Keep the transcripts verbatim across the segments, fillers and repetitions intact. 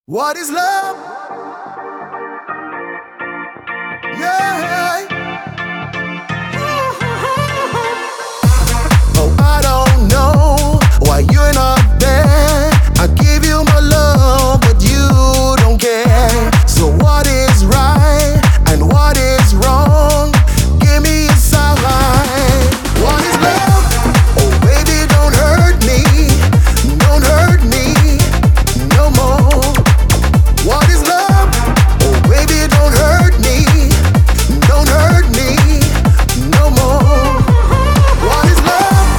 What is love? Yeah. Oh, I don't know why you're not there. I give you my love, but you don't care. So what is right and what is wrong? Give me a sign. What is love? Oh, baby, don't hurt me. Don't hurt me no more. What is love? Oh, baby, don't hurt me. Don't hurt me no more. What is love?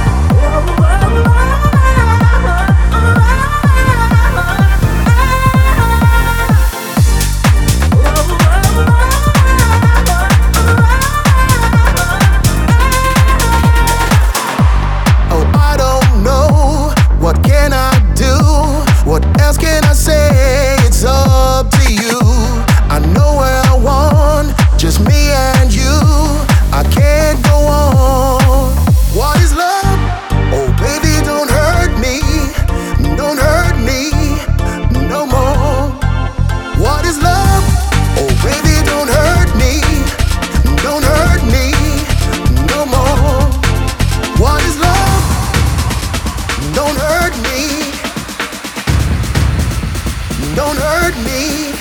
Oh, I don't know. What can I do? What else can I say? It's up to you. I know where I want, just me and you. I can't go on. What is love? Oh, baby, don't hurt me. Don't hurt me no more. What is love? Oh, baby, don't hurt me. Don't hurt me no more. What is love? Don't hurt me. Don't hurt me.